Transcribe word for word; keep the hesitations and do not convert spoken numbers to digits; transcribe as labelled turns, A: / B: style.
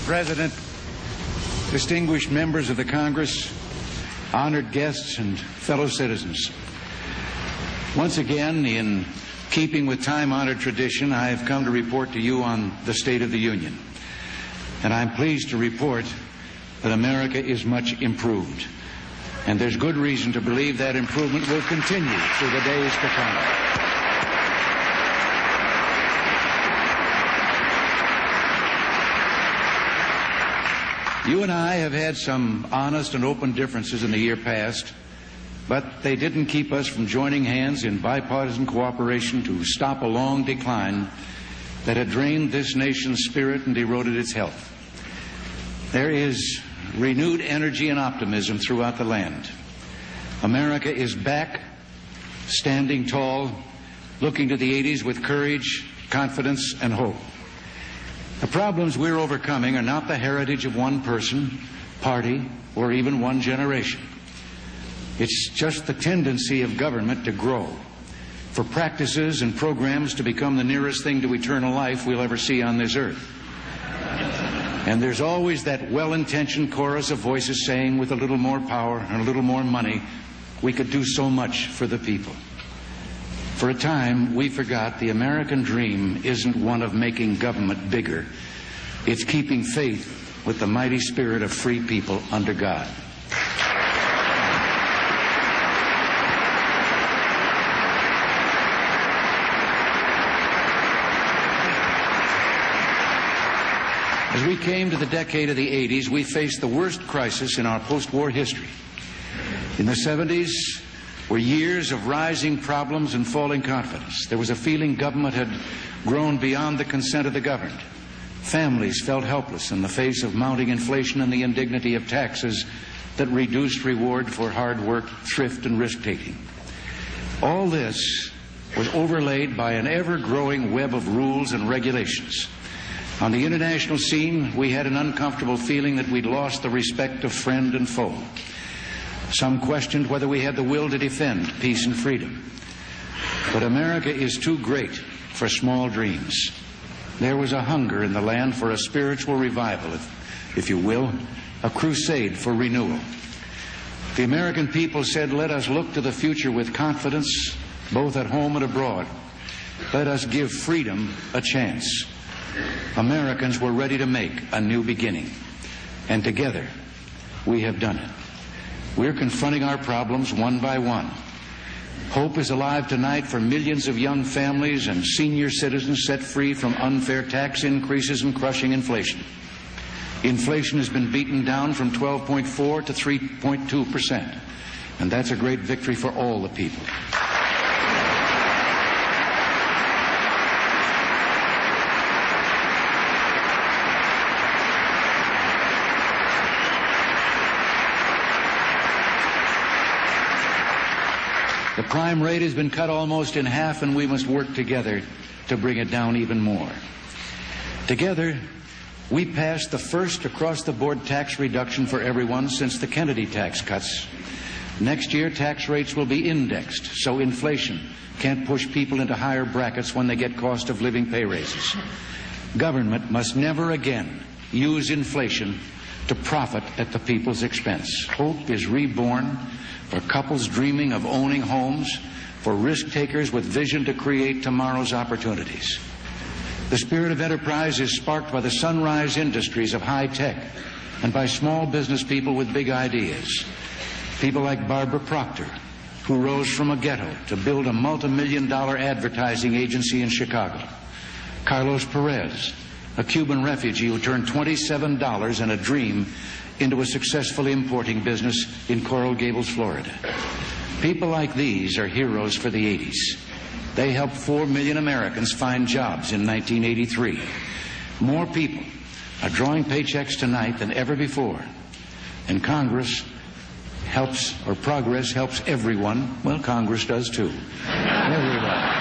A: President, distinguished members of the Congress, honored guests, and fellow citizens. Once again, in keeping with time-honored tradition, I have come to report to you on the State of the Union. And I'm pleased to report that America is much improved. And there's good reason to believe that improvement will continue through the days to come. You and I have had some honest and open differences in the year past, but they didn't keep us from joining hands in bipartisan cooperation to stop a long decline that had drained this nation's spirit and eroded its health. There is renewed energy and optimism throughout the land. America is back, standing tall, looking to the eighties with courage, confidence, and hope. The problems we're overcoming are not the heritage of one person, party, or even one generation. It's just the tendency of government to grow, for practices and programs to become the nearest thing to eternal life we'll ever see on this earth. And there's always that well-intentioned chorus of voices saying, with a little more power and a little more money, we could do so much for the people. For a time, we forgot the American dream isn't one of making government bigger. It's keeping faith with the mighty spirit of free people under God. As we came to the decade of the eighties, we faced the worst crisis in our post-war history. In the seventies were years of rising problems and falling confidence. There was a feeling government had grown beyond the consent of the governed. Families felt helpless in the face of mounting inflation and the indignity of taxes that reduced reward for hard work, thrift, and risk-taking. All this was overlaid by an ever-growing web of rules and regulations. On the international scene, we had an uncomfortable feeling that we'd lost the respect of friend and foe. Some questioned whether we had the will to defend peace and freedom. But America is too great for small dreams. There was a hunger in the land for a spiritual revival, if, if you will, a crusade for renewal. The American people said, let us look to the future with confidence, both at home and abroad. Let us give freedom a chance. Americans were ready to make a new beginning. And together, we have done it. We're confronting our problems one by one. Hope is alive tonight for millions of young families and senior citizens set free from unfair tax increases and crushing inflation. Inflation has been beaten down from twelve point four to three point two percent, and that's a great victory for all the people. The crime rate has been cut almost in half, and we must work together to bring it down even more. Together, we passed the first across-the-board tax reduction for everyone since the Kennedy tax cuts. Next year, tax rates will be indexed, so inflation can't push people into higher brackets when they get cost of living pay raises. Government must never again use inflation to profit at the people's expense. Hope is reborn for couples dreaming of owning homes, for risk-takers with vision to create tomorrow's opportunities. The spirit of enterprise is sparked by the sunrise industries of high tech and by small business people with big ideas. People like Barbara Proctor, who rose from a ghetto to build a multi-million dollar advertising agency in Chicago. Carlos Perez, a Cuban refugee who turned twenty-seven dollars and a dream into a successful importing business in Coral Gables, Florida. People like these are heroes for the eighties. They helped four million Americans find jobs in nineteen eighty-three. More people are drawing paychecks tonight than ever before. And Congress helps, or progress helps everyone. Well, Congress does too. Everyone.